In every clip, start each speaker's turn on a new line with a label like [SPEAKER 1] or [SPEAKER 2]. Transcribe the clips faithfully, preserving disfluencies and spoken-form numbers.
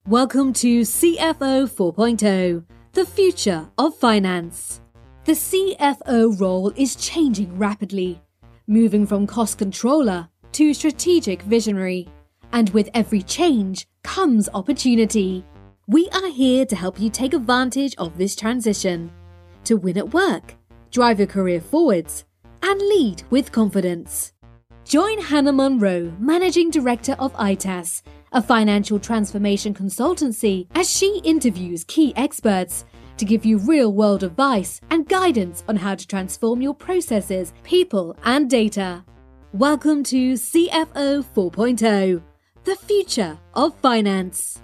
[SPEAKER 1] Welcome to C F O four point oh, the future of finance. The C F O role is changing rapidly, moving from cost controller to strategic visionary. And with every change comes opportunity. We are here to help you take advantage of this transition, to win at work, drive your career forwards, and lead with confidence. Join Hannah Monroe, Managing Director of I T A S, a financial transformation consultancy, as she interviews key experts to give you real-world advice and guidance on how to transform your processes, people, and data. Welcome to C F O four point oh, the future of finance.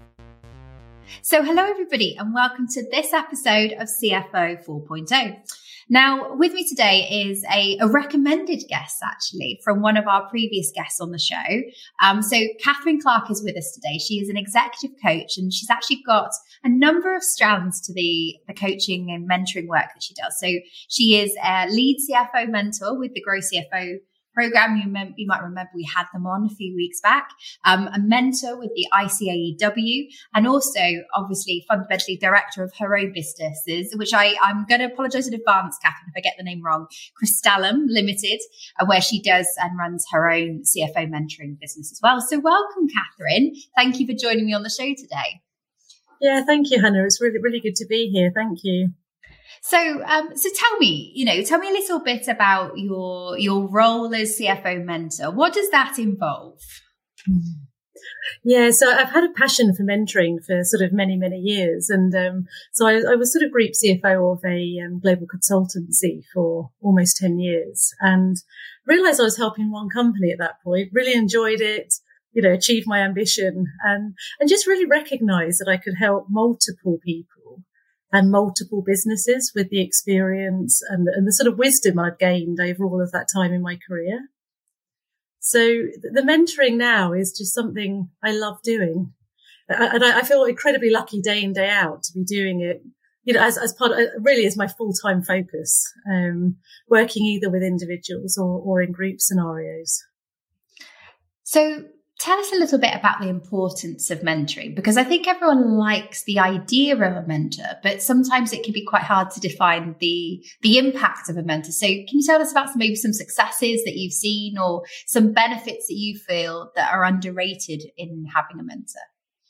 [SPEAKER 2] So hello everybody and welcome to this episode of C F O four point oh. Now, with me today is a, a recommended guest, actually, from one of our previous guests on the show. Um, so Catherine Clark is with us today. She is an executive coach, and she's actually got a number of strands to the, the coaching and mentoring work that she does. So she is a lead C F O mentor with the Grow C F O program. You, mem- you might remember we had them on a few weeks back. Um, a mentor with the I C A E W, and also obviously fundamentally director of her own businesses, which I, I'm going to apologise in advance, Catherine, if I get the name wrong, Crystallum Limited, uh, where she does and runs her own C F O mentoring business as well. So welcome, Catherine. Thank you for joining me on the show today.
[SPEAKER 3] Yeah, thank you, Hannah. It's really, really good to be here. Thank you.
[SPEAKER 2] So, um, so tell me, you know, tell me a little bit about your your role as C F O mentor. What does that involve?
[SPEAKER 3] Yeah, so I've had a passion for mentoring for sort of many, many years. And um, so I, I was sort of group C F O of a um, global consultancy for almost ten years and realised I was helping one company at that point, really enjoyed it, you know, achieved my ambition and, and just really recognised that I could help multiple people and multiple businesses with the experience and, and the sort of wisdom I'd gained over all of that time in my career. So the mentoring now is just something I love doing. And I feel incredibly lucky day in, day out to be doing it, you know, as, as part of, really as my full-time focus, um, working either with individuals or, or in group scenarios.
[SPEAKER 2] So tell us a little bit about the importance of mentoring, because I think everyone likes the idea of a mentor, but sometimes it can be quite hard to define the the impact of a mentor. So can you tell us about some, maybe some successes that you've seen or some benefits that you feel that are underrated in having a mentor?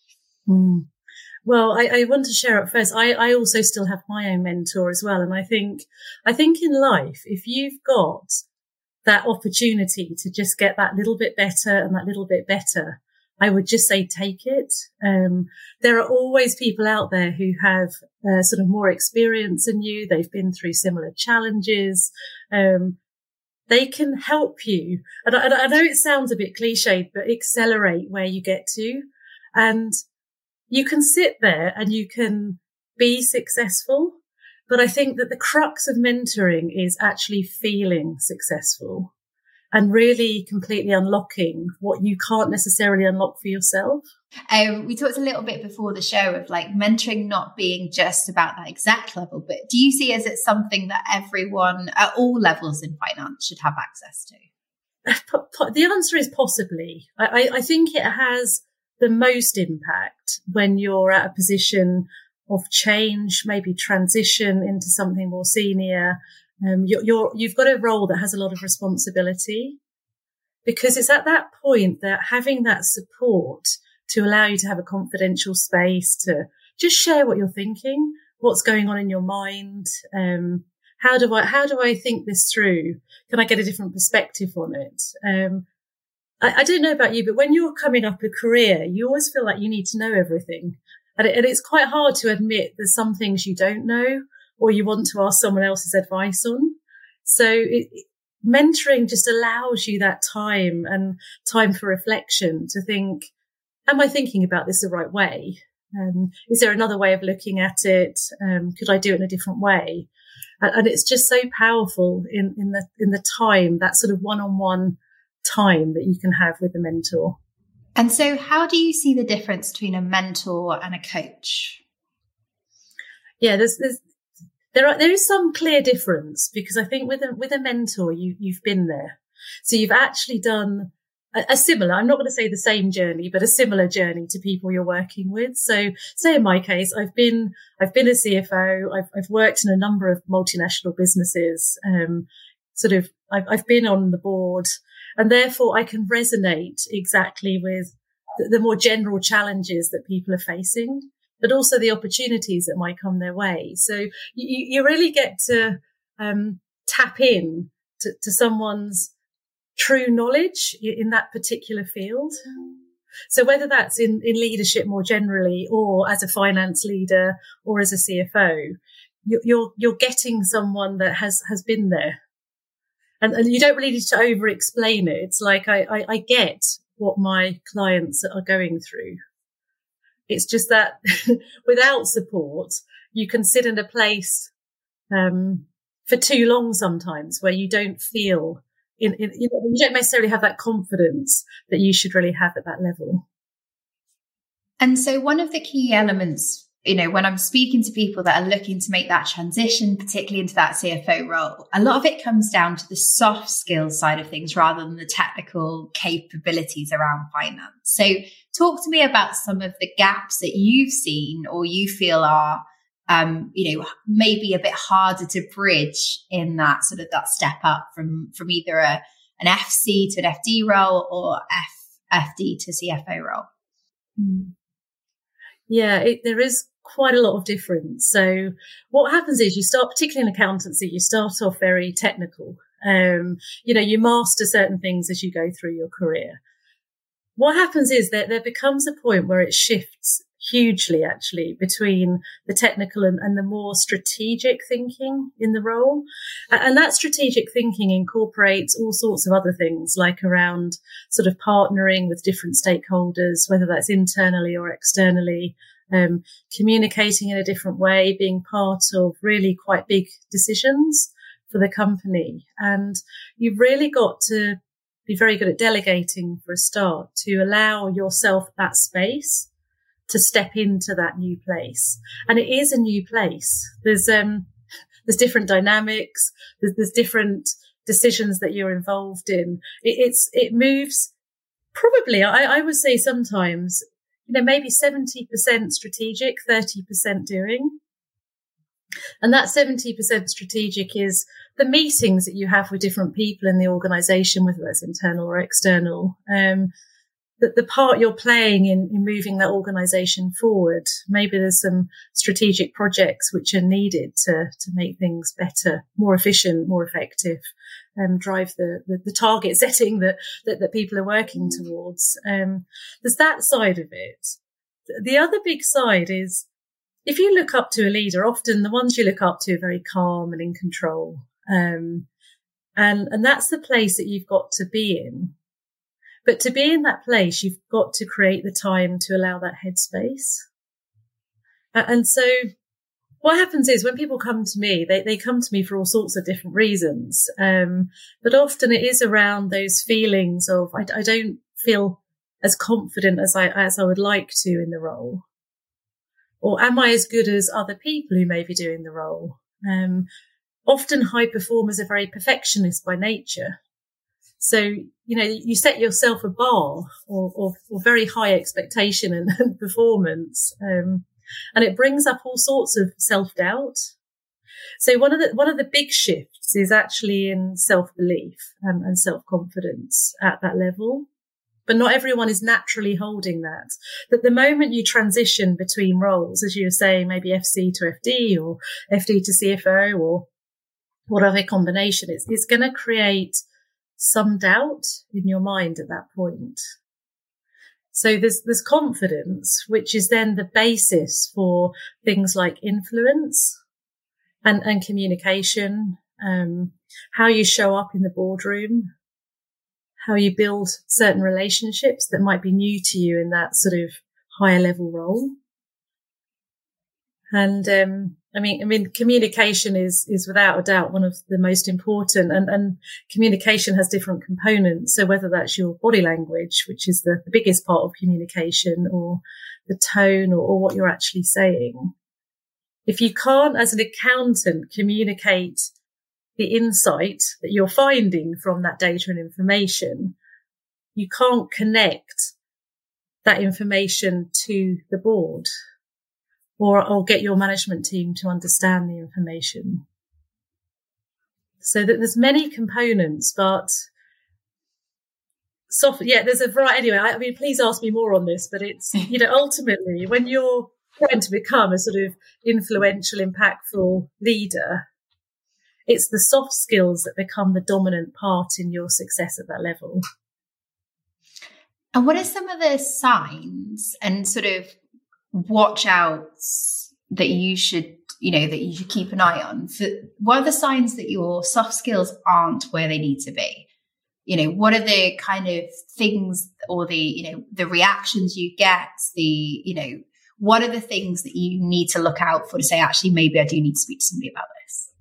[SPEAKER 3] Mm. Well, I, I want to share up first. I, I also still have my own mentor as well. And I think, I think in life, if you've got that opportunity to just get that little bit better and that little bit better, I would just say take it. Um, there are always people out there who have uh, sort of more experience than you. They've been through similar challenges. Um, they can help you. And I, and I know it sounds a bit cliched, but accelerate where you get to. And you can sit there and you can be successful. But I think that the crux of mentoring is actually feeling successful and really completely unlocking what you can't necessarily unlock for yourself.
[SPEAKER 2] Um, we talked a little bit before the show of like mentoring not being just about that exact level, but do you see as it's something that everyone at all levels in finance should have access to?
[SPEAKER 3] The answer is possibly. I, I think it has the most impact when you're at a position of change, maybe transition into something more senior. Um, you're, you're, you've got a role that has a lot of responsibility, because it's at that point that having that support to allow you to have a confidential space to just share what you're thinking, what's going on in your mind. Um, how do I, how do I think this through? Can I get a different perspective on it? Um, I, I don't know about you, but when you're coming up a career, you always feel like you need to know everything. And, it, and it's quite hard to admit there's some things you don't know or you want to ask someone else's advice on. So it, mentoring just allows you that time and time for reflection to think, am I thinking about this the right way? Um, is there another way of looking at it? Um, could I do it in a different way? And, and it's just so powerful in, in the in the time, that sort of one-on-one time that you can have with a mentor.
[SPEAKER 2] And so how do you see the difference between a mentor and a coach?
[SPEAKER 3] Yeah, there's, there's, there are, there is some clear difference, because I think with a, with a mentor, you, you've been there. So you've actually done a, a similar, I'm not going to say the same journey, but a similar journey to people you're working with. So say in my case, I've been, I've been a C F O. I've, I've worked in a number of multinational businesses. Um, sort of, I've, I've been on the board, and therefore I can resonate exactly with the, the more general challenges that people are facing, but also the opportunities that might come their way. So you, you really get to um, tap in to, to someone's true knowledge in that particular field. So whether that's in, in leadership more generally, or as a finance leader, or as a C F O, you, you're you're getting someone that has has been there, and, and you don't really need to over explain it. It's like I, I, I get what my clients are going through. It's just that without support, you can sit in a place um, for too long sometimes where you don't feel, in, in, you know, you don't necessarily have that confidence that you should really have at that level.
[SPEAKER 2] And so one of the key elements, you know, when I'm speaking to people that are looking to make that transition, particularly into that C F O role, a lot of it comes down to the soft skills side of things rather than the technical capabilities around finance. So talk to me about some of the gaps that you've seen or you feel are, um, you know, maybe a bit harder to bridge in that sort of that step up from, from either a, an F C to an F D role or F, FD to C F O role.
[SPEAKER 3] Mm. Yeah, it, there is quite a lot of difference. So what happens is you start, particularly in accountancy, you start off very technical. Um, you know, you master certain things as you go through your career. What happens is that there becomes a point where it shifts hugely, actually, between the technical and, and the more strategic thinking in the role. And that strategic thinking incorporates all sorts of other things, like around sort of partnering with different stakeholders, whether that's internally or externally, um, communicating in a different way, being part of really quite big decisions for the company. And you've really got to be very good at delegating for a start to allow yourself that space to step into that new place. And it is a new place. There's, um, there's different dynamics. There's, there's different decisions that you're involved in. It, it's, it moves probably, I, I would say sometimes, you know, maybe seventy percent strategic, thirty percent doing. And that seventy percent strategic is the meetings that you have with different people in the organisation, whether that's internal or external, um, that the part you're playing in, in moving that organisation forward. Maybe there's some strategic projects which are needed to, to make things better, more efficient, more effective, um, drive the, the, the target setting that, that, that people are working towards. Um, there's that side of it. The other big side is, if you look up to a leader, often the ones you look up to are very calm and in control. Um, and, and that's the place that you've got to be in. But to be in that place, you've got to create the time to allow that headspace. Uh, and so what happens is when people come to me, they, they come to me for all sorts of different reasons. Um, but often it is around those feelings of, I, I don't feel as confident as I, as I would like to in the role. Or am I as good as other people who may be doing the role? Um, often high performers are very perfectionist by nature. So, you know, you set yourself a bar or, or, or very high expectation and, and performance. Um, and it brings up all sorts of self-doubt. So one of the, one of the big shifts is actually in self-belief and, and self-confidence at that level. But not everyone is naturally holding that. That the moment you transition between roles, as you were saying, maybe F C to F D or F D to C F O or whatever combination, it's, it's going to create some doubt in your mind at that point. So there's, there's confidence, which is then the basis for things like influence and, and communication, um, how you show up in the boardroom, how you build certain relationships that might be new to you in that sort of higher level role. And, um, I mean, I mean, communication is, is without a doubt one of the most important, and, and communication has different components. So whether that's your body language, which is the, the biggest part of communication, or the tone, or, or what you're actually saying. If you can't, as an accountant, communicate the insight that you're finding from that data and information, you can't connect that information to the board or, or get your management team to understand the information. So that there's many components, but soft, yeah, there's a variety. Anyway, I, I mean, please ask me more on this, but it's, you know, ultimately when you're trying to become a sort of influential, impactful leader, it's the soft skills that become the dominant part in your success at that level.
[SPEAKER 2] And what are some of the signs and sort of watch outs that you should, you know, that you should keep an eye on? For, what are the signs that your soft skills aren't where they need to be? You know, what are the kind of things or the, you know, the reactions you get, the, you know, what are the things that you need to look out for to say, actually, maybe I do need to speak to somebody about this?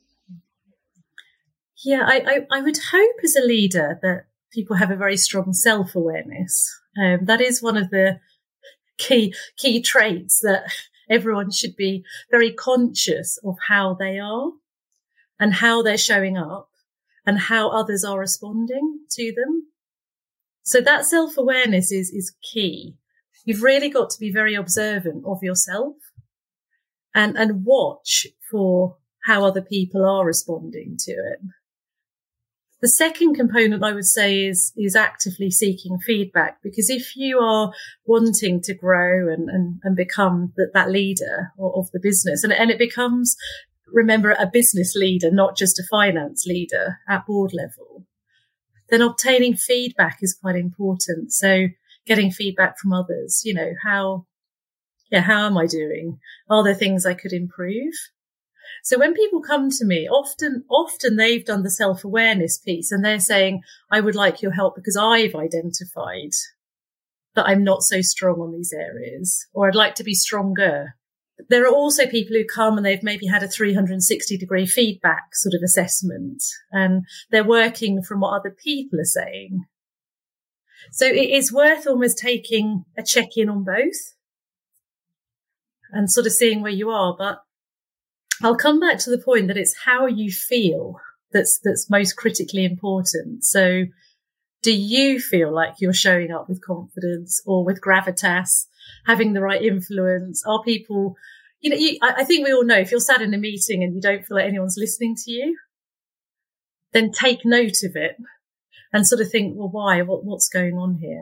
[SPEAKER 3] Yeah, I, I, I would hope as a leader that people have a very strong self-awareness. Um, that is one of the key key traits that everyone should be very conscious of how they are and how they're showing up and how others are responding to them. So that self-awareness is, is key. You've really got to be very observant of yourself and, and watch for how other people are responding to it. The second component I would say is, is actively seeking feedback, because if you are wanting to grow and, and, and become that, that leader of the business, and, and it becomes, remember, a business leader, not just a finance leader at board level, then obtaining feedback is quite important. So getting feedback from others, you know, how, yeah, how am I doing? Are there things I could improve? So when people come to me, often, often they've done the self-awareness piece and they're saying, I would like your help because I've identified that I'm not so strong on these areas, or I'd like to be stronger. There are also people who come and they've maybe had a three hundred sixty degree feedback sort of assessment and they're working from what other people are saying. So it is worth almost taking a check-in on both and sort of seeing where you are. But I'll come back to the point that it's how you feel that's that's most critically important. So do you feel like you're showing up with confidence or with gravitas, having the right influence? Are people, you know, you, I, I think we all know if you're sat in a meeting and you don't feel like anyone's listening to you, then take note of it and sort of think, well, why? What, what's going on here?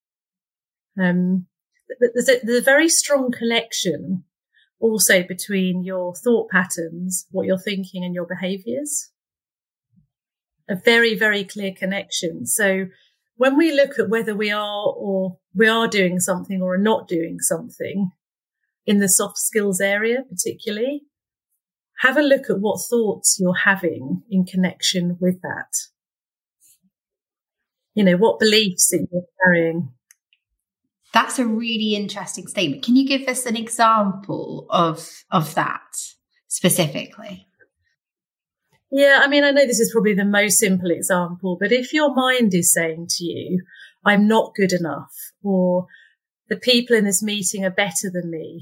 [SPEAKER 3] Um, there's a, there's a very strong connection also between your thought patterns, what you're thinking, and your behaviours. A very, very clear connection. So when we look at whether we are or we are doing something or are not doing something in the soft skills area particularly, have a look at what thoughts you're having in connection with that. You know, what beliefs that you're carrying.
[SPEAKER 2] That's a really interesting statement. Can you give us an example of of that specifically?
[SPEAKER 3] Yeah, I mean, I know this is probably the most simple example, but if your mind is saying to you, I'm not good enough, or the people in this meeting are better than me,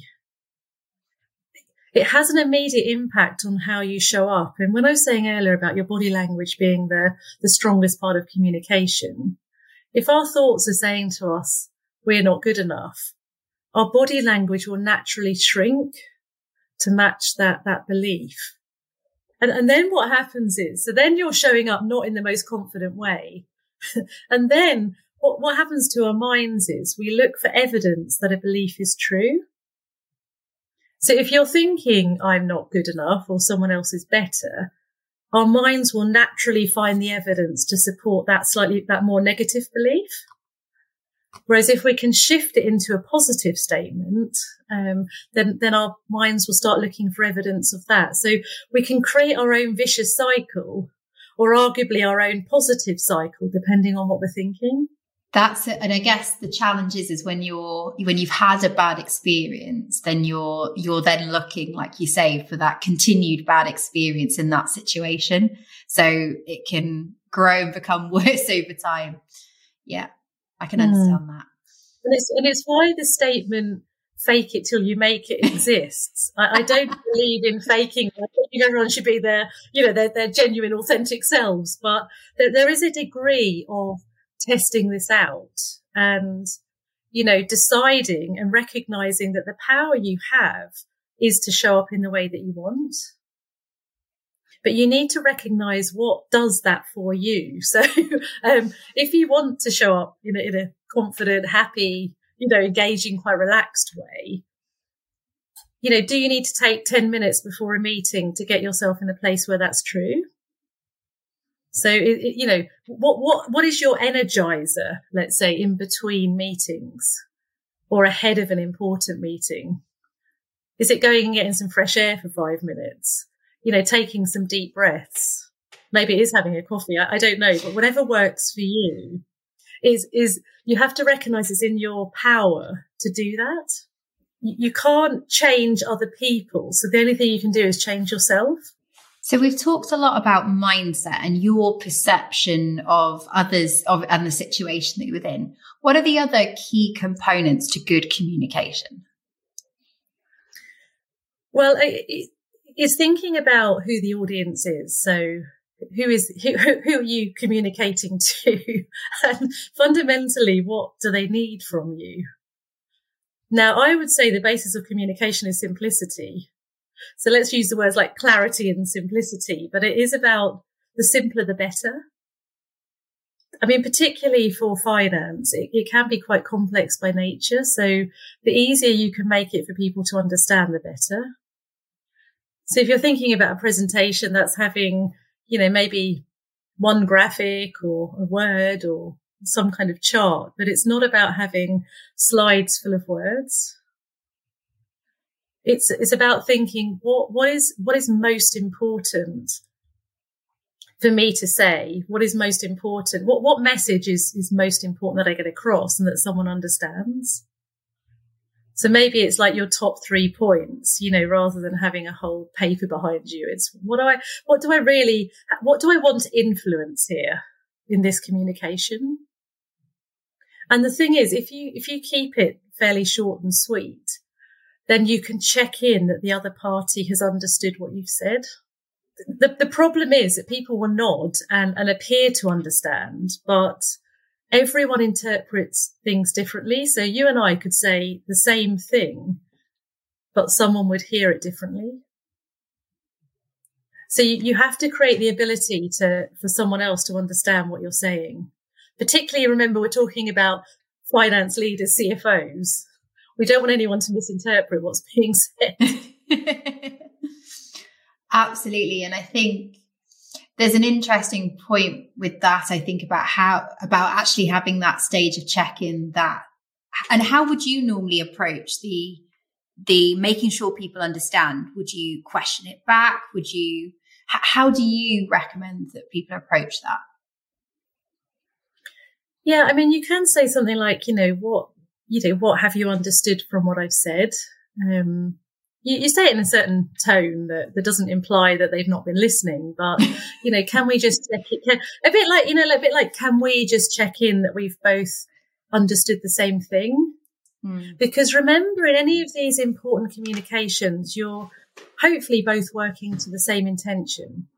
[SPEAKER 3] it has an immediate impact on how you show up. And when I was saying earlier about your body language being the, the strongest part of communication, if our thoughts are saying to us, we're not good enough, our body language will naturally shrink to match that, that belief. And, and then what happens is, so then you're showing up not in the most confident way. And then what, what happens to our minds is we look for evidence that a belief is true. So if you're thinking I'm not good enough or someone else is better, our minds will naturally find the evidence to support that slightly, that more negative belief. Whereas if we can shift it into a positive statement, um, then, then our minds will start looking for evidence of that. So we can create our own vicious cycle, or arguably our own positive cycle, depending on what we're thinking.
[SPEAKER 2] That's it. And I guess the challenge is, is when you're, when you've had a bad experience, then you're, you're then looking, like you say, for that continued bad experience in that situation. So it can grow and become worse over time. Yeah. I can understand mm. that.
[SPEAKER 3] And it's, and it's why the statement, fake it till you make it, exists. I, I don't believe in faking. I think everyone should be their, you know, their, their genuine, authentic selves. But there, there is a degree of testing this out and, you know, deciding and recognizing that the power you have is to show up in the way that you want. But you need to recognize what does that for you. So um, if you want to show up in a, in a confident, happy, you know, engaging, quite relaxed way, you know, do you need to take ten minutes before a meeting to get yourself in a place where that's true? So, it, it, you know, what, what, what is your energizer, let's say, in between meetings or ahead of an important meeting? Is it going and getting some fresh air for five minutes? You know, taking some deep breaths? Maybe it is having a coffee. I, I don't know, but whatever works for you is, is you have to recognize it's in your power to do that. You, you can't change other people. So the only thing you can do is change yourself.
[SPEAKER 2] So we've talked a lot about mindset and your perception of others of and the situation that you're within. What are the other key components to good communication?
[SPEAKER 3] Well, it, it's thinking about who the audience is. So who is who, who are you communicating to? And fundamentally, what do they need from you? Now, I would say the basis of communication is simplicity. So let's use the words like clarity and simplicity, but it is about the simpler, the better. I mean, particularly for finance, it, it can be quite complex by nature. So the easier you can make it for people to understand, the better. So if you're thinking about a presentation that's having, you know, maybe one graphic or a word or some kind of chart, but it's not about having slides full of words. It's it's about thinking what what is what is most important for me to say. What is most important? What what message is is most important that I get across and that someone understands? So maybe it's like your top three points, you know, rather than having a whole paper behind you. It's what do I what do I really what do I want to influence here in this communication? And the thing is, if you if you keep it fairly short and sweet, then you can check in that the other party has understood what you've said. The, the problem is that people will nod and, and appear to understand, but everyone interprets things differently. So you and I could say the same thing, but someone would hear it differently. So you, you have to create the ability to for someone else to understand what you're saying. Particularly, remember, we're talking about finance leaders, C F Os. We don't want anyone to misinterpret what's being said.
[SPEAKER 2] Absolutely. And I think there's an interesting point with that. I think about how, about actually having that stage of check-in that, and how would you normally approach the, the making sure people understand? Would you question it back? Would you, how do you recommend that people approach that?
[SPEAKER 3] Yeah. I mean, you can say something like, you know, what, you know, what have you understood from what I've said? Um, you, you say it in a certain tone that, that doesn't imply that they've not been listening, but, you know, can we just check it? Can, a bit like, you know, a bit like, can we just check in that we've both understood the same thing? Mm. Because remember, in any of these important communications, you're hopefully both working to the same intention.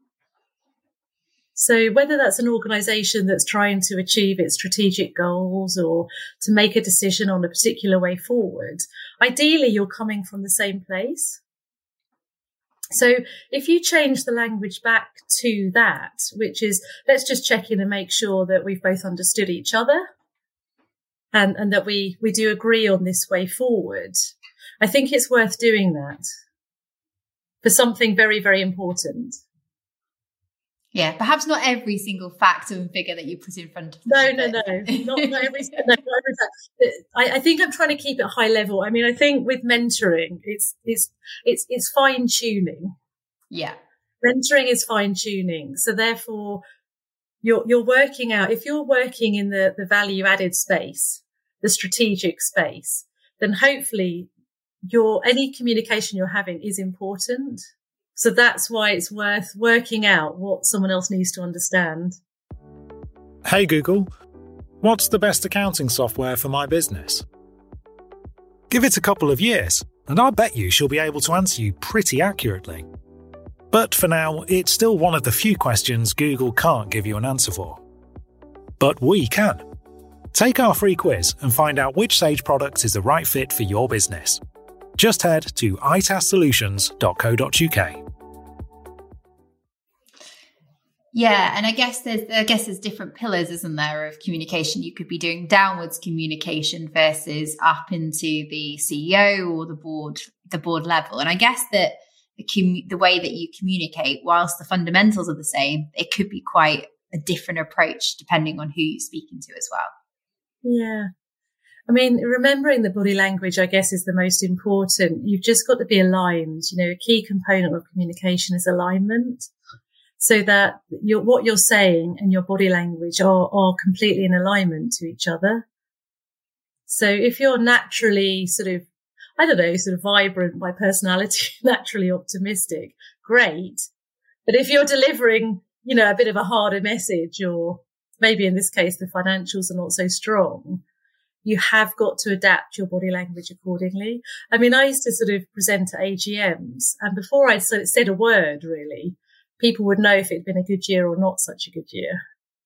[SPEAKER 3] So whether that's an organisation that's trying to achieve its strategic goals or to make a decision on a particular way forward, ideally you're coming from the same place. So if you change the language back to that, which is let's just check in and make sure that we've both understood each other and, and that we, we do agree on this way forward, I think it's worth doing that for something very, very important.
[SPEAKER 2] Yeah, perhaps not every single factor and figure that you put in front of them.
[SPEAKER 3] No, no, no, not, not every. No, not every I, I think I'm trying to keep it high level. I mean, I think with mentoring, it's it's it's it's fine tuning.
[SPEAKER 2] Yeah,
[SPEAKER 3] mentoring is fine tuning. So therefore, you're you're working out. If you're working in the the value added space, the strategic space, then hopefully your any communication you're having is important. So that's why it's worth working out what someone else needs to understand.
[SPEAKER 4] Hey Google, what's the best accounting software for my business? Give it a couple of years, and I'll bet you she'll be able to answer you pretty accurately. But for now, it's still one of the few questions Google can't give you an answer for. But we can. Take our free quiz and find out which Sage product is the right fit for your business. Just head to i t a s solutions dot co dot u k.
[SPEAKER 2] Yeah, and I guess there's I guess there's different pillars, isn't there, of communication. You could be doing downwards communication versus up into the C E O or the board, the board level. And I guess that the com- the way that you communicate, whilst the fundamentals are the same, it could be quite a different approach depending on who you're speaking to as well.
[SPEAKER 3] Yeah. I mean, remembering the body language, I guess, is the most important. You've just got to be aligned. You know, a key component of communication is alignment, so that you're, what you're saying and your body language are, are completely in alignment to each other. So if you're naturally sort of, I don't know, sort of vibrant by personality, naturally optimistic, great. But if you're delivering, you know, a bit of a harder message, or maybe in this case, the financials are not so strong, you have got to adapt your body language accordingly. I mean, I used to sort of present at A G Ms, and before I said a word, really, people would know if it had been a good year or not such a good year.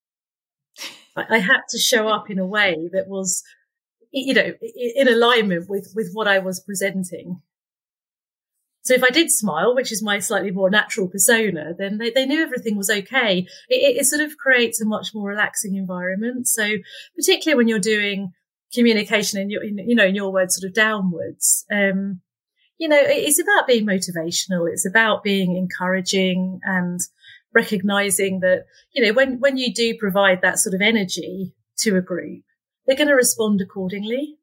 [SPEAKER 3] I had to show up in a way that was, you know, in alignment with, with what I was presenting. So if I did smile, which is my slightly more natural persona, then they, they knew everything was okay. It, it sort of creates a much more relaxing environment. So particularly when you're doing communication in your, in, you know, in your words, sort of downwards, um, you know, it's about being motivational. It's about being encouraging and recognizing that, you know, when, when you do provide that sort of energy to a group, they're going to respond accordingly.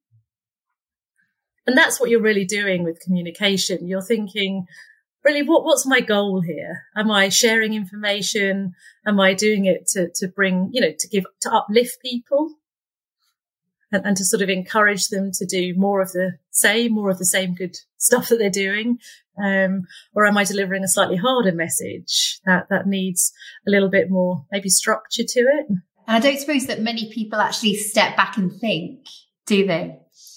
[SPEAKER 3] And that's what you're really doing with communication. You're thinking, really, what, what's my goal here? Am I sharing information? Am I doing it to, to bring, you know, to give, to uplift people? And, and to sort of encourage them to do more of the same, more of the same good stuff that they're doing? Um, or am I delivering a slightly harder message that, that needs a little bit more maybe structure to it?
[SPEAKER 2] And I don't suppose that many people actually step back and think, do they?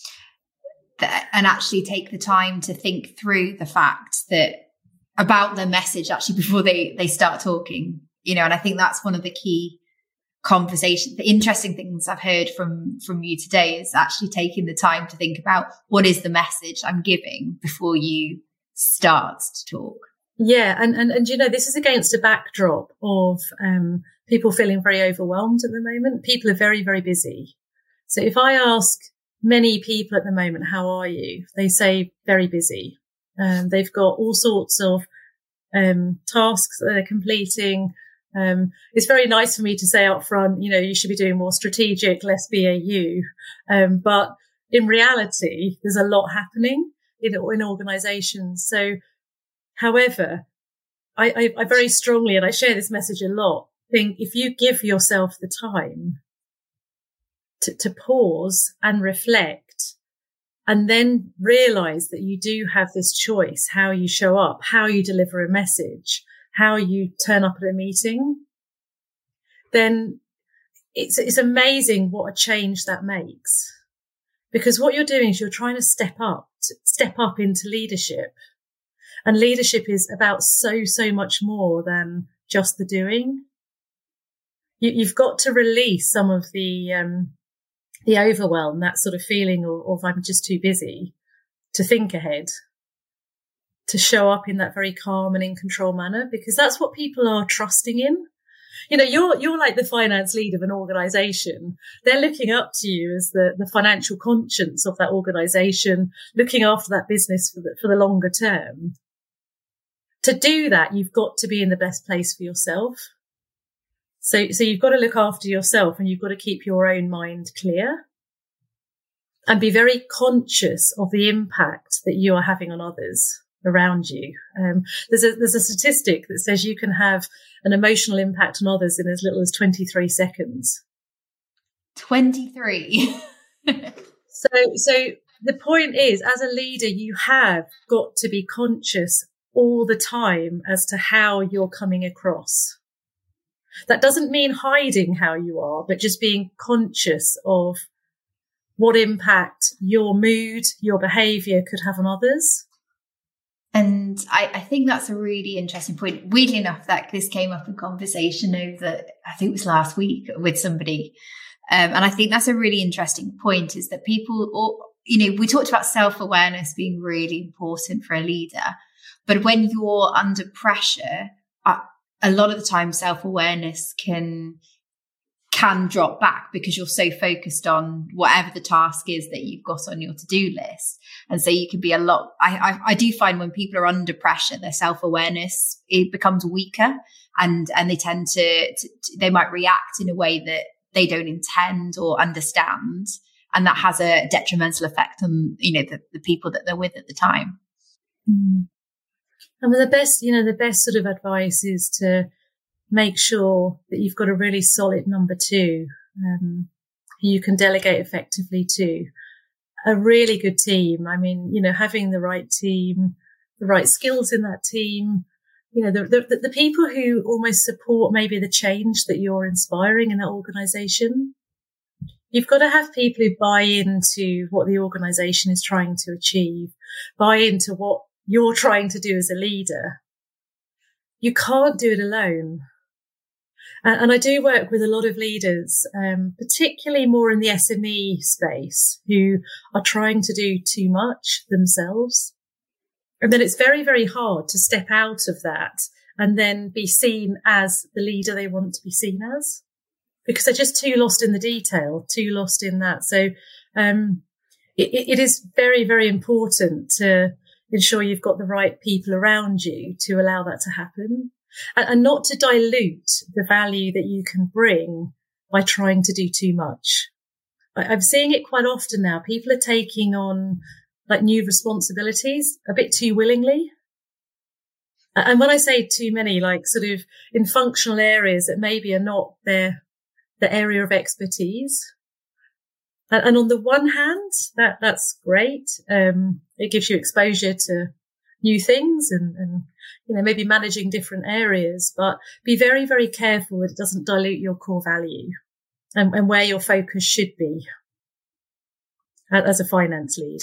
[SPEAKER 2] That, and actually take the time to think through the fact that about the message actually before they, they start talking, you know, and I think that's one of the key conversation, the interesting things I've heard from, from you today is actually taking the time to think about what is the message I'm giving before you start to talk.
[SPEAKER 3] Yeah. And, and, and, you know, this is against a backdrop of, um, people feeling very overwhelmed at the moment. People are very, very busy. So if I ask many people at the moment, how are you? They say very busy. Um, they've got all sorts of, um, tasks that they're completing. Um, it's very nice for me to say up front, you know, you should be doing more strategic, less B A U. Um, but in reality, there's a lot happening in, in organizations. So, however, I, I, I very strongly, and I share this message a lot, think if you give yourself the time to, to pause and reflect and then realize that you do have this choice, how you show up, how you deliver a message, how you turn up at a meeting, then it's, it's amazing what a change that makes. Because what you're doing is you're trying to step up, to step up into leadership. And leadership is about so, so much more than just the doing. You, you've got to release some of the, um, the overwhelm, that sort of feeling of, of I'm just too busy to think ahead, to show up in that very calm and in control manner, because that's what people are trusting in. You know, you're, you're like the finance lead of an organization. They're looking up to you as the, the financial conscience of that organization, looking after that business for the, for the longer term. To do that, you've got to be in the best place for yourself. So, so you've got to look after yourself and you've got to keep your own mind clear and be very conscious of the impact that you are having on others around you. Um, there's a, there's a statistic that says you can have an emotional impact on others in as little as twenty-three seconds.
[SPEAKER 2] twenty-three.
[SPEAKER 3] so, so the point is, as a leader, you have got to be conscious all the time as to how you're coming across. That doesn't mean hiding how you are, but just being conscious of what impact your mood, your behaviour could have on others.
[SPEAKER 2] And I, I think that's a really interesting point. Weirdly enough, that this came up in conversation over, I think it was last week, with somebody Um, and I think that's a really interesting point, is that people, or, you know, we talked about self-awareness being really important for a leader, but when you're under pressure, uh, a lot of the time self-awareness can can drop back because you're so focused on whatever the task is that you've got on your to-do list. And so you can be a lot, I, I, I do find when people are under pressure, their self-awareness, it becomes weaker, and, and they tend to, to, to, they might react in a way that they don't intend or understand. And that has a detrimental effect on, you know, the, the people that they're with at the time.
[SPEAKER 3] Mm. And the best, you know, the best sort of advice is to make sure that you've got a really solid number two, um, who you can delegate effectively to. A really good team. I mean, you know, having the right team, the right skills in that team, you know, the, the, the people who almost support maybe the change that you're inspiring in that organisation. You've got to have people who buy into what the organisation is trying to achieve, buy into what you're trying to do as a leader. You can't do it alone. And I do work with a lot of leaders, um, particularly more in the S M E space, who are trying to do too much themselves. And then it's very, very hard to step out of that and then be seen as the leader they want to be seen as, because they're just too lost in the detail, too lost in that. So um, it, it is very, very important to ensure you've got the right people around you to allow that to happen. And not to dilute the value that you can bring by trying to do too much. I'm seeing it quite often now. People are taking on like new responsibilities a bit too willingly. And when I say too many, like sort of in functional areas that maybe are not their, their area of expertise. And on the one hand, that, that's great. Um, it gives you exposure to new things and, and, you know, maybe managing different areas, but be very, very careful that it doesn't dilute your core value and, and where your focus should be as a finance lead.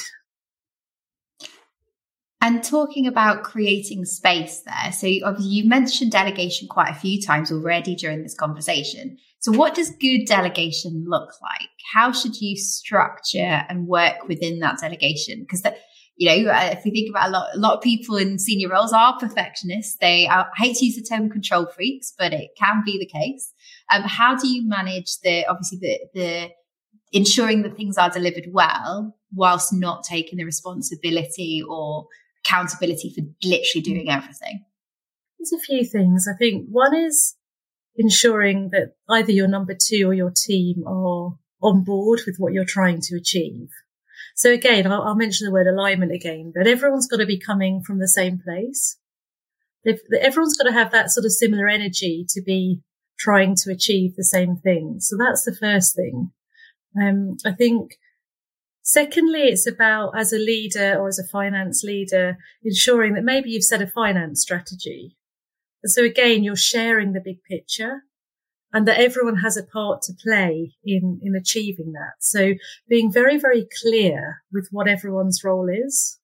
[SPEAKER 2] And talking about creating space there. So obviously you mentioned delegation quite a few times already during this conversation. So what does good delegation look like? How should you structure and work within that delegation? Because that, you know, if we think about a lot, a lot of people in senior roles are perfectionists. They are, I hate to use the term control freaks, but it can be the case. Um, how do you manage the, obviously the, the ensuring that things are delivered well, whilst not taking the responsibility or accountability for literally doing everything?
[SPEAKER 3] There's a few things. I think one is ensuring that either your number two or your team are on board with what you're trying to achieve. So again, I'll, I'll mention the word alignment again, but everyone's got to be coming from the same place. If, everyone's got to have that sort of similar energy to be trying to achieve the same thing. So that's the first thing. Um, I think secondly, it's about, as a leader or as a finance leader, ensuring that maybe you've set a finance strategy. So again, you're sharing the big picture and that everyone has a part to play in, in achieving that. So being very, very clear with what everyone's role is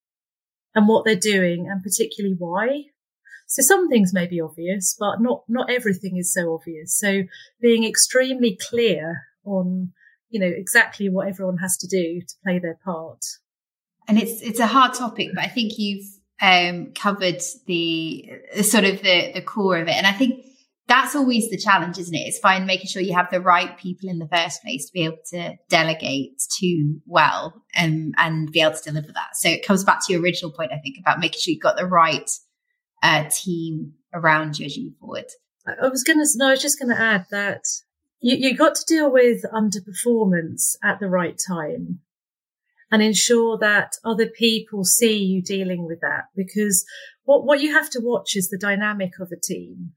[SPEAKER 3] and what they're doing and particularly why. So some things may be obvious, but not, not everything is so obvious. So being extremely clear on, you know, exactly what everyone has to do to play their part.
[SPEAKER 2] And it's, it's a hard topic, but I think you've um, covered the sort of the, the core of it. And I think that's always the challenge, isn't it? It's fine making sure you have the right people in the first place to be able to delegate to well and, and be able to deliver that. So it comes back to your original point, I think, about making sure you've got the right uh, team around you as you move forward.
[SPEAKER 3] I was going to, no, I was just going to add that you, you got to deal with underperformance at the right time and ensure that other people see you dealing with that, because what, what you have to watch is the dynamic of a team.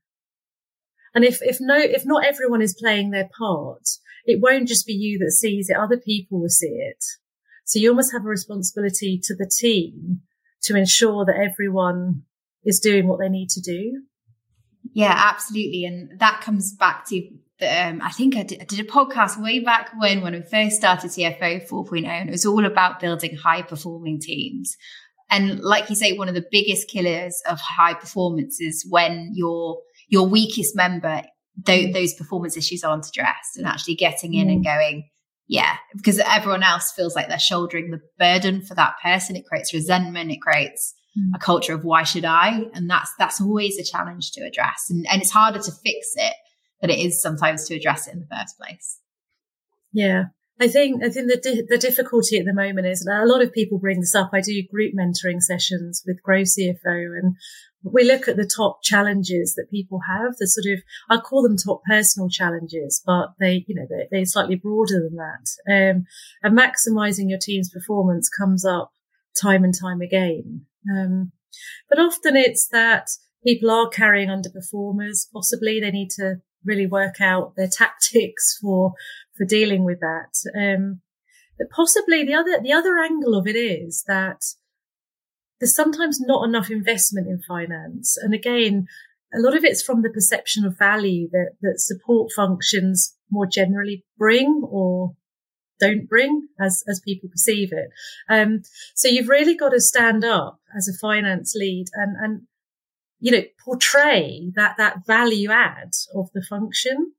[SPEAKER 3] And if, if no, if not everyone is playing their part, it won't just be you that sees it. Other people will see it. So you almost have a responsibility to the team to ensure that everyone is doing what they need to do.
[SPEAKER 2] Yeah, absolutely. And that comes back to, um, I think I did, I did a podcast way back when, when we first started C F O four point oh, and it was all about building high performing teams. And like you say, one of the biggest killers of high performance is when your your weakest member th- those performance issues aren't addressed, and actually getting in mm. and going, yeah, because everyone else feels like they're shouldering the burden for that person. It creates resentment. It creates mm. a culture of why should I? And that's that's always a challenge to address. And, and it's harder to fix it than it is sometimes to address it in the first place.
[SPEAKER 3] Yeah, I think I think the di- the difficulty at the moment is, and a lot of people bring this up. I do group mentoring sessions with Grow C F O, and we look at the top challenges that people have. The sort of, I call them top personal challenges, but they, you know, they, they're slightly broader than that. Um, and maximising your team's performance comes up time and time again. Um, but often it's that people are carrying underperformers. Possibly they need to really work out their tactics for for dealing with that. Um, but possibly the other the other angle of it is that there's sometimes not enough investment in finance. And again, a lot of it's from the perception of value that, that support functions more generally bring or don't bring as, as people perceive it. Um, so you've really got to stand up as a finance lead and, and, you know, portray that, that value add of the function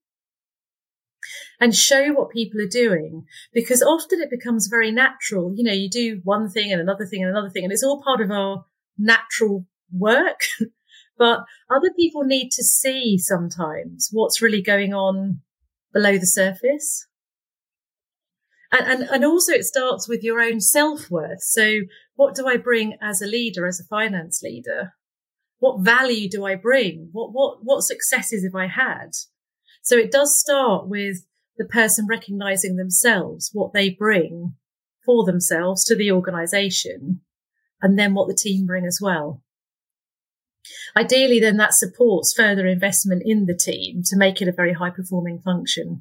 [SPEAKER 3] and show what people are doing, because often it becomes very natural. You know, you do one thing and another thing and another thing, and it's all part of our natural work. But other people need to see sometimes what's really going on below the surface. And, and, and also it starts with your own self-worth. So what do I bring as a leader, as a finance leader? What value do I bring? What, what, what successes have I had? So it does start with the person recognizing themselves, what they bring for themselves to the organization, and then what the team bring as well. Ideally, then that supports further investment in the team to make it a very high performing function.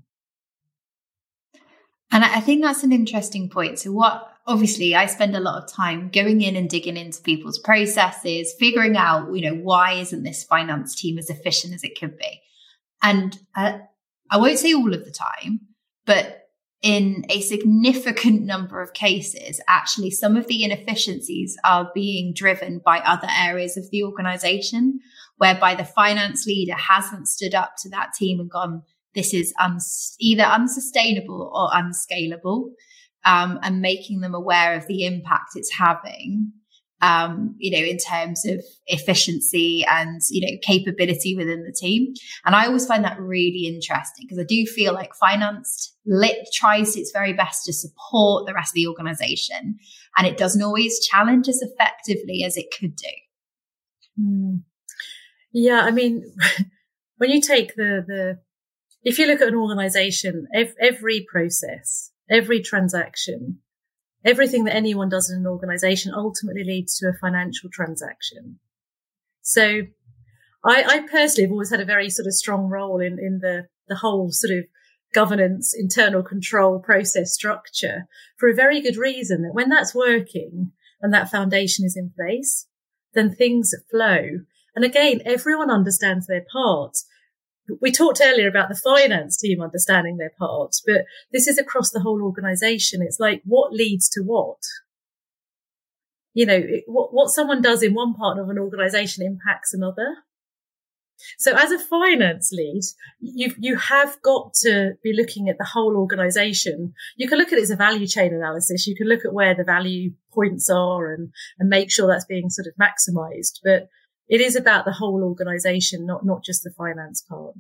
[SPEAKER 2] And I think that's an interesting point. So what, obviously I spend a lot of time going in and digging into people's processes, figuring out, you know, why isn't this finance team as efficient as it could be? And uh, I won't say all of the time, but in a significant number of cases, actually some of the inefficiencies are being driven by other areas of the organization, whereby the finance leader hasn't stood up to that team and gone, this is uns- either unsustainable or unscalable, um, and making them aware of the impact it's having. Um, you know, in terms of efficiency and, you know, capability within the team. And I always find that really interesting, because I do feel like finance lit tries its very best to support the rest of the organization, and it doesn't always challenge as effectively as it could do.
[SPEAKER 3] Mm. Yeah, I mean, when you take the, the, if you look at an organization, every, every process, every transaction, everything that anyone does in an organization ultimately leads to a financial transaction. So I, I personally have always had a very sort of strong role in, in the, the whole sort of governance, internal control process structure, for a very good reason, that when that's working and that foundation is in place, then things flow. And again, everyone understands their part. We talked earlier about the finance team understanding their part, but this is across the whole organization. It's like, what leads to what? You know, it, what, what someone does in one part of an organization impacts another. So as a finance lead, you you have got to be looking at the whole organization. You can look at it as a value chain analysis. You can look at where the value points are and, and make sure that's being sort of maximized. But it is about the whole organization, not, not just the finance part.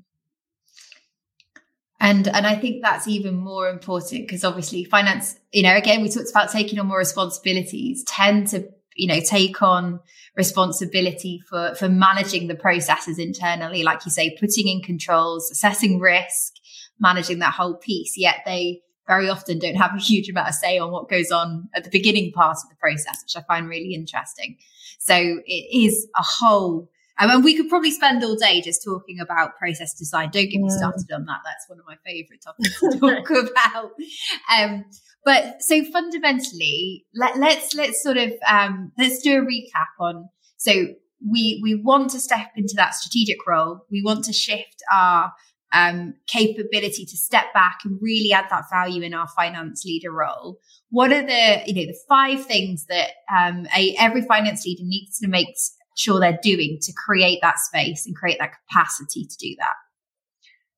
[SPEAKER 2] And and I think that's even more important, because obviously finance, you know, again, we talked about taking on more responsibilities, tend to, you know, take on responsibility for, for managing the processes internally, like you say, putting in controls, assessing risk, managing that whole piece. Yet they very often don't have a huge amount of say on what goes on at the beginning part of the process, which I find really interesting. So it is a whole, I mean, we could probably spend all day just talking about process design. Don't get me started on that. That's one of my favorite topics to talk about. Um, but so fundamentally, let, let's, let's sort of, um, let's do a recap on, so we, we want to step into that strategic role. We want to shift our, um, capability to step back and really add that value in our finance leader role. What are the, you know, the five things that, um, a, every finance leader needs to make sure they're doing to create that space and create that capacity to do that?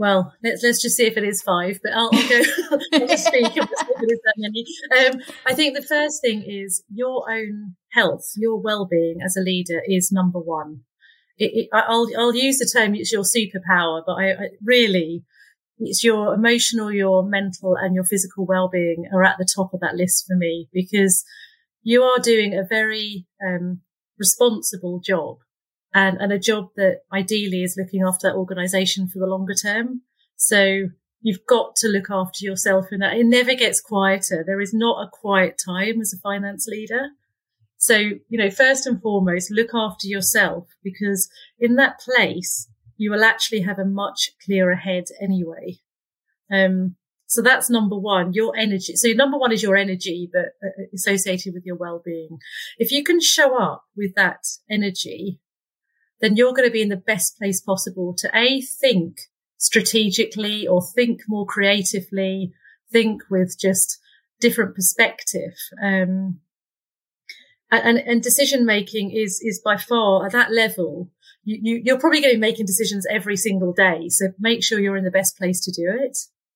[SPEAKER 3] Well, let's let's just see if it is five, but I'll, I'll go. I'll just speak if it is that many. Um, I think the first thing is your own health, your well-being as a leader is number one. It, it, I'll I'll use the term it's your superpower, but I, I really it's your emotional, your mental, and your physical well-being are at the top of that list for me, because you are doing a very um, responsible job. And, and a job that ideally is looking after that organisation for the longer term. So you've got to look after yourself in that. It never gets quieter. There is not a quiet time as a finance leader. So, you know, first and foremost, look after yourself, because in that place, you will actually have a much clearer head anyway. Um, so that's number one, your energy. So number one is your energy, but uh, associated with your well-being. If you can show up with that energy, then you're going to be in the best place possible to A, think strategically or think more creatively, think with just different perspective. Um, and, and decision making is, is by far at that level. You, you, you're probably going to be making decisions every single day. So make sure you're in the best place to do it.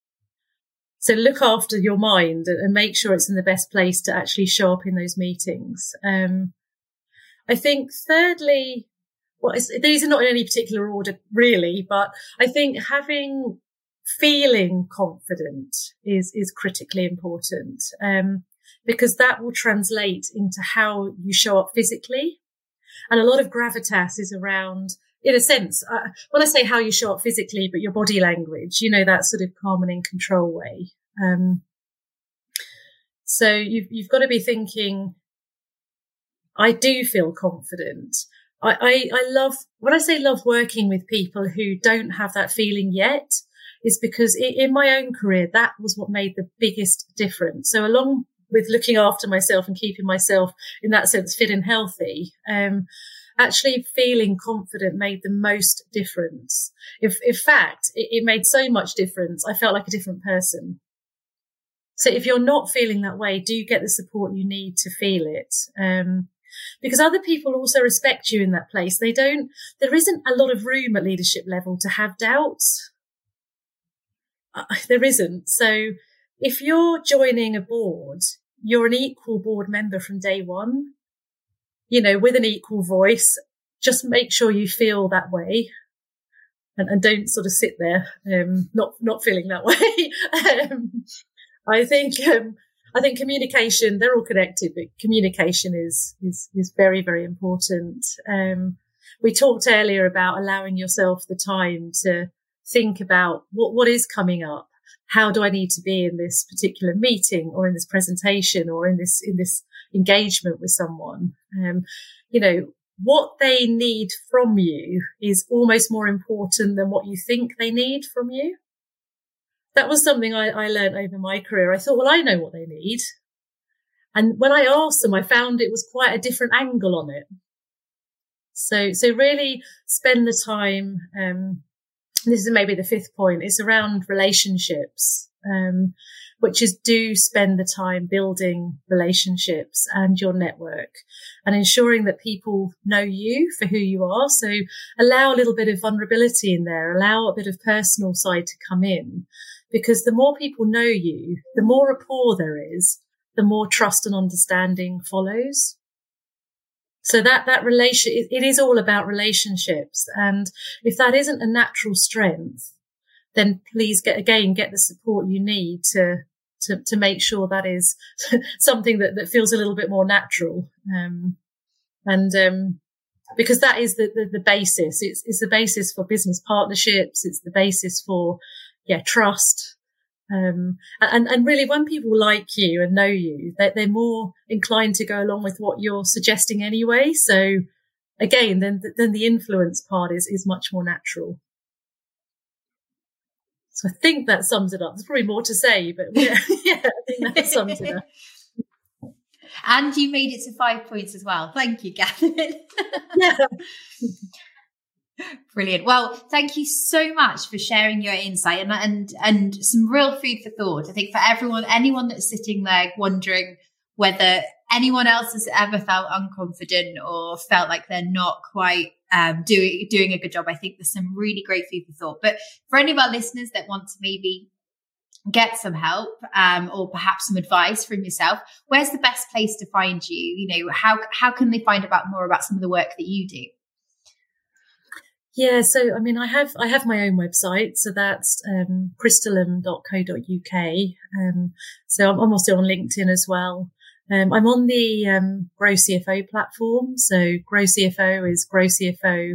[SPEAKER 3] So look after your mind and make sure it's in the best place to actually show up in those meetings. Um, I think thirdly, well, it's, these are not in any particular order, really, but I think having feeling confident is is critically important, um, because that will translate into how you show up physically. And a lot of gravitas is around, in a sense, uh, when I say how you show up physically, but your body language, you know, that sort of calm and in control way. Um, so you've, you've got to be thinking, I do feel confident. I, I, I love, when I say love working with people who don't have that feeling yet, is because in my own career, that was what made the biggest difference. So along with looking after myself and keeping myself in that sense fit and healthy, um, actually feeling confident made the most difference. If, in fact, it, it made so much difference, I felt like a different person. So if you're not feeling that way, do get the support you need to feel it. Um, Because other people also respect you in that place. They don't, there isn't a lot of room at leadership level to have doubts. Uh, there isn't. So if you're joining a board, you're an equal board member from day one, you know, with an equal voice. Just make sure you feel that way and, and don't sort of sit there, um, not, not feeling that way. um, I think, um, I think communication, they're all connected, but communication is, is, is very, very important. Um, we talked earlier about allowing yourself the time to think about what, what is coming up. How do I need to be in this particular meeting or in this presentation or in this, in this engagement with someone? Um, you know, what they need from you is almost more important than what you think they need from you. That was something I, I learned over my career. I thought, well, I know what they need. And when I asked them, I found it was quite a different angle on it. So, so really spend the time. Um, this is maybe the fifth point. It's around relationships, um, which is do spend the time building relationships and your network and ensuring that people know you for who you are. So allow a little bit of vulnerability in there, allow a bit of personal side to come in. Because the more people know you, the more rapport there is, the more trust and understanding follows. So that, that relation, it, it is all about relationships. And if that isn't a natural strength, then please get, again, get the support you need to, to, to make sure that is something that, that feels a little bit more natural. Um, and, um, because that is the, the, the basis. It's, it's the basis for business partnerships. It's the basis for, yeah, trust. Um, and, and really when people like you and know you, they're, they're more inclined to go along with what you're suggesting anyway. So again, then, then the influence part is, is much more natural. So I think that sums it up. There's probably more to say, but yeah, yeah I think that sums it up.
[SPEAKER 2] And you made it to five points as well. Thank you, Catherine.
[SPEAKER 3] Yeah.
[SPEAKER 2] Brilliant. Well, thank you so much for sharing your insight and, and and some real food for thought. I think for everyone, anyone that's sitting there wondering whether anyone else has ever felt unconfident or felt like they're not quite um, doing doing a good job, I think there's some really great food for thought. But for any of our listeners that want to maybe get some help um, or perhaps some advice from yourself, where's the best place to find you? You know, how how can they find out more about some of the work that you do?
[SPEAKER 3] Yeah, so I mean, I have I have my own website, so that's um, crystalum dot co dot uk. Um, so I'm, I'm also on LinkedIn as well. Um, I'm on the um, Grow C F O platform. So Grow C F O is grow c f o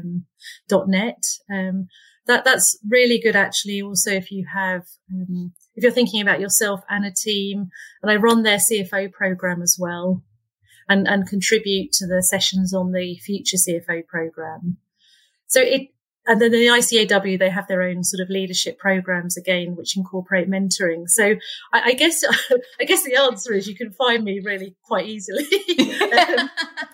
[SPEAKER 3] dot net. Um, that that's really good, actually. Also, if you have um, if you're thinking about yourself and a team, and I run their C F O program as well, and and contribute to the sessions on the future C F O program. So it, and then the I C A W, they have their own sort of leadership programs again, which incorporate mentoring. So I, I guess, I guess the answer is you can find me really quite easily. um,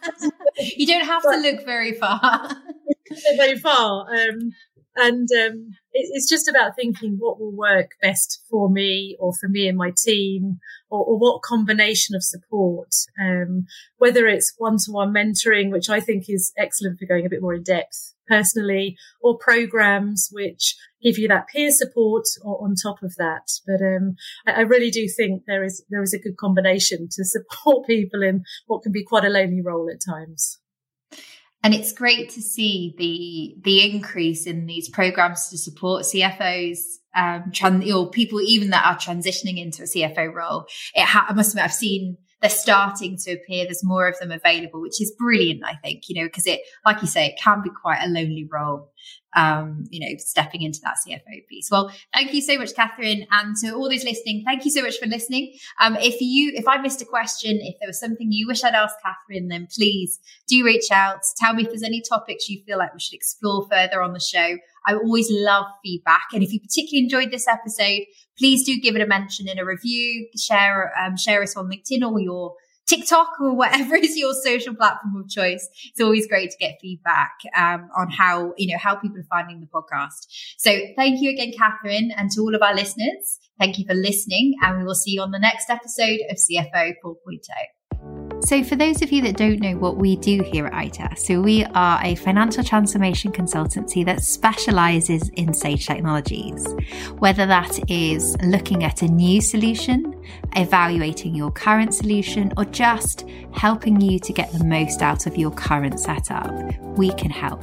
[SPEAKER 2] you don't have to look very far.
[SPEAKER 3] very far. Um, and um, it, it's just about thinking what will work best for me or for me and my team, or, or what combination of support, um, whether it's one-to-one mentoring, which I think is excellent for going a bit more in depth personally, or programs which give you that peer support or on top of that. But um, I, I really do think there is there is a good combination to support people in what can be quite a lonely role at times.
[SPEAKER 2] And it's great to see the the increase in these programs to support C F Os, um, trans, or people even that are transitioning into a C F O role. It ha- I must admit, I've seen they're starting to appear. There's more of them available, which is brilliant, I think, you know, because it, like you say, it can be quite a lonely role, um, you know, stepping into that C F O piece. Well, thank you so much, Catherine. And to all those listening, thank you so much for listening. Um, if you, if I missed a question, if there was something you wish I'd asked Catherine, then please do reach out. Tell me if there's any topics you feel like we should explore further on the show. I always love feedback. And if you particularly enjoyed this episode, please do give it a mention in a review, share, um, share us on LinkedIn or your TikTok or whatever is your social platform of choice. It's always great to get feedback um, on how, you know, how people are finding the podcast. So thank you again, Catherine, and to all of our listeners. Thank you for listening, and we will see you on the next episode of C F O four point oh. So for those of you that don't know what we do here at I T A S, so we are a financial transformation consultancy that specialises in Sage Technologies, whether that is looking at a new solution, evaluating your current solution, or just helping you to get the most out of your current setup, we can help.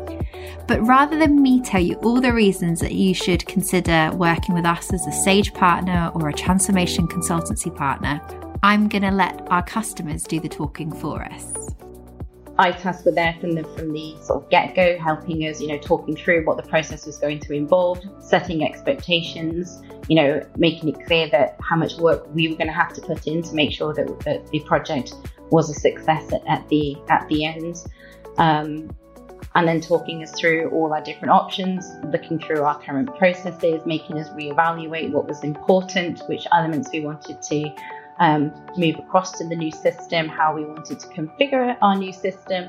[SPEAKER 2] But rather than me tell you all the reasons that you should consider working with us as a Sage partner or a transformation consultancy partner, I'm going to let our customers do the talking for us.
[SPEAKER 5] I T A S were there from the from the sort of get-go, helping us, you know, talking through what the process was going to involve, setting expectations, you know, making it clear that how much work we were going to have to put in to make sure that, that the project was a success at, at the at the end. Um, and then talking us through all our different options, looking through our current processes, making us reevaluate what was important, which elements we wanted to Um, move across to the new system, how we wanted to configure our new system,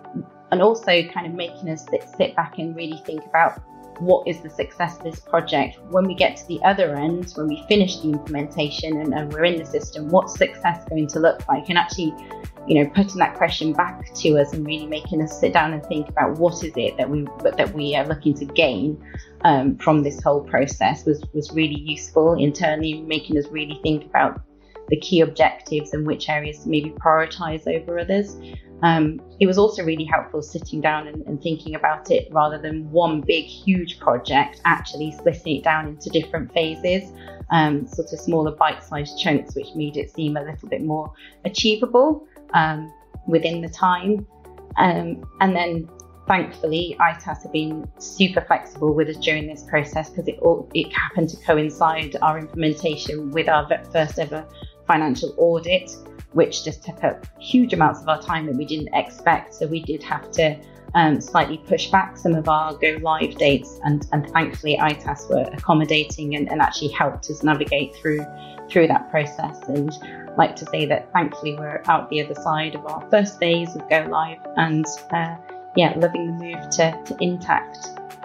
[SPEAKER 5] and also kind of making us sit, sit back and really think about what is the success of this project. When we get to the other end, when we finish the implementation and, and we're in the system, what's success going to look like? And actually, you know, putting that question back to us and really making us sit down and think about what is it that we that we are looking to gain um, from this whole process was was really useful internally, making us really think about the key objectives and which areas to maybe prioritize over others. Um, it was also really helpful sitting down and, and thinking about it rather than one big, huge project, actually splitting it down into different phases, um, sort of smaller bite-sized chunks, which made it seem a little bit more achievable um, within the time. Um, and then thankfully, I T A S have been super flexible with us during this process because it all, it happened to coincide our implementation with our first ever financial audit, which just took up huge amounts of our time that we didn't expect. So we did have to um, slightly push back some of our go live dates, and, and thankfully I T A S were accommodating and, and actually helped us navigate through through that process. And I'd like to say that thankfully we're out the other side of our first phase of go live, and uh, yeah, loving the move to, to Intacct.